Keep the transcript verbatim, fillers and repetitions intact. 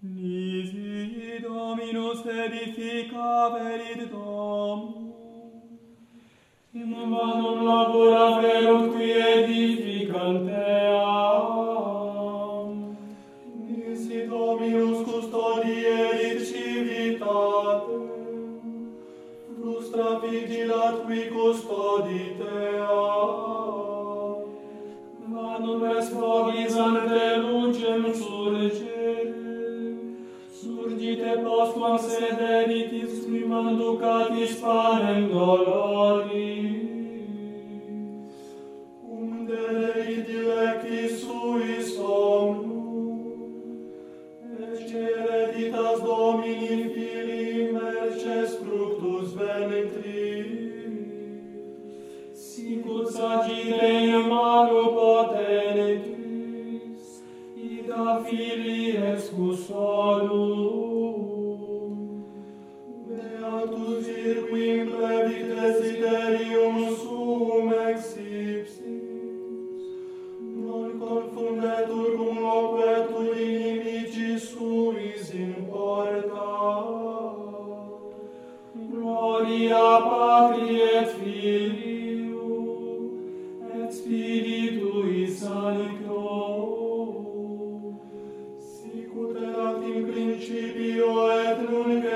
Nisi Dominus edificaverit Domus, in vanum labora verunt qui edificant eam. Nisi Dominus custodierit civitatem, frustra vigilat qui custodit eam. Vanum est vobis ante lucem surgere, surgite postquam sederitis qui manducatis panem doloris. Cum deleit dilectis suis somnum, ecce hereditas Domini Filii merces fructus ventris. Sicut sagite in manu potentis, ida Filii excusorium. Beatus vir qui implevit desiderium suum ex ipsis, non confundetur cum loquetur inimicis suis in porta. Gloria Patri et Filio, et Spiritui Sancto, Sicut erat in principio et nunc